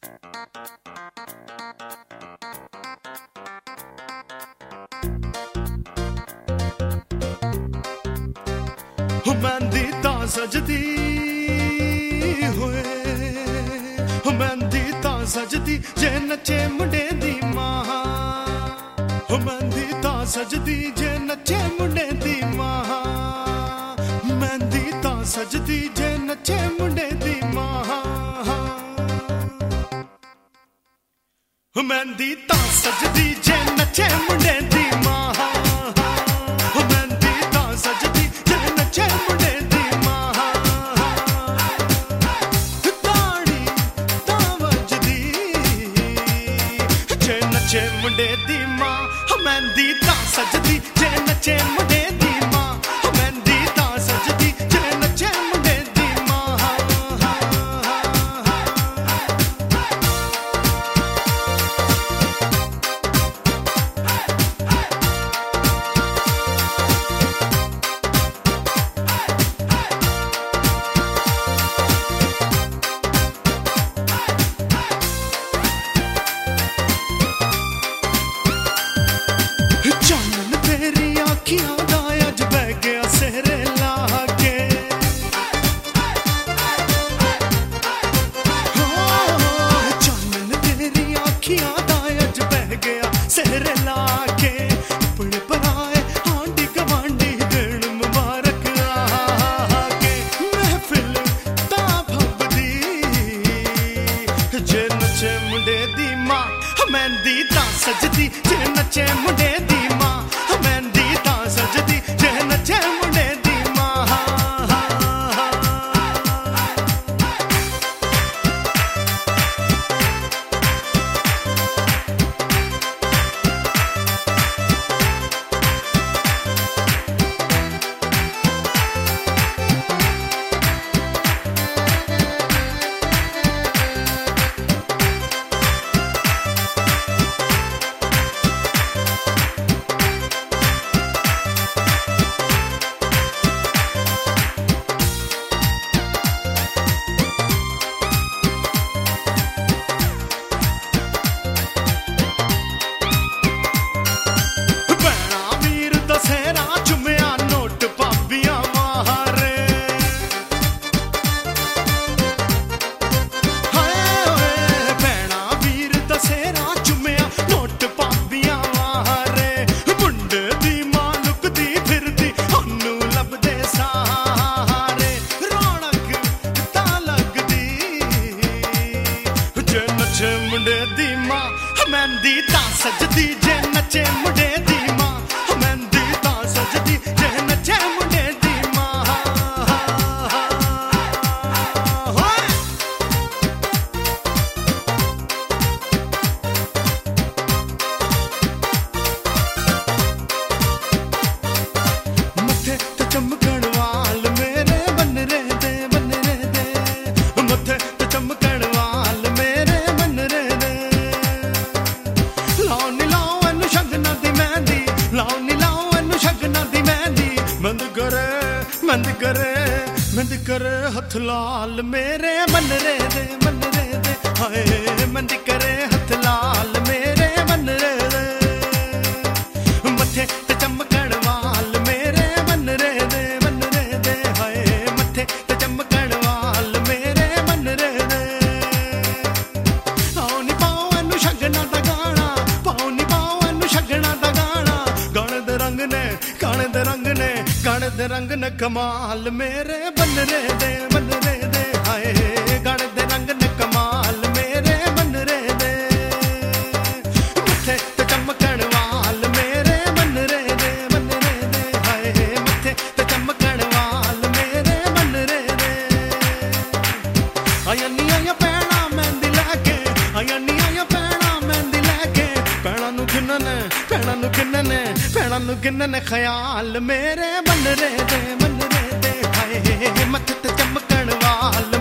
मेहंदी ता सजदी होए, मेहंदी ता सजदी जे नचे मुंडे दी मां। मेहंदी ता सजदी जे नचे मुंडे दी मां। मेहंदी ता सजदी जे नचे मुंडे दी मां। मेहंदी ता सजदी जे नचे मुंडे दी मां। नचे मुंडे दी मां, मेहंदी ता सजदी जे नचे मुंडे दी मां। मेहंदी ता सजदी जे नचे मुंडे दी मां। चानन तेरी आँखियां दा अज बह गया सेहरे लागे। चानन तेरी आँखियां दा अज बह गया सेहरे लागे। अपने पराए आंडी गवांडी दिन मुबारक आगे। महफिल ता भबदी जे नचे मुंडे दी मां। मेहंदी ता सजदी जे नचे मुंडे दी मां। मेहंदी ता सजदी जे नचे मुंडे दी मां। मुंडे दी मां, मेहंदी ता सजदी जे नचे मुंडे दी मां। मेहंदी ता सजदी जे नचे मुंडे दी मां। मथे ते चमकण वाल मेरे बन रे दे, बन रे दे। मथे ते चमकण वाल मेरे मंद करे हथ लाल मेरे मन रे दे, मन रे दे। हाय मंद करे हथ लाल मेरे मन रे दे। मथे ते चमकण वाल मेरे मन रे दे, मन रे दे। हाय मथे ते चमकण वाल मेरे मन रे दे। आओ नी पाओ एनु शगना दा गाना, पाओ नी पाओ एनु शगना दा गाना। गाने दे रंग ने, गाने दे रंग ने, गाने दे रंग ने कमाल मेरे बन रे दे, बन रे दे। हाय गाने दे रंग ने कमाल मेरे बन रे दे। मथे ते चमकण वाल मेरे बन रे दे, बन रे दे। हाय मथे ते चमकण वाल मेरे बन रे दे। आया नी आया पैणा मेहंदी लैके, आया नी आया पैणा मेहंदी लैके। पैणा नू किन्ने, पैणा नू किन्ने, पैणा नू किन्ने ख्याल मेरे बन रे दे, बन रे दे। हाय मथे ते चमकण वाल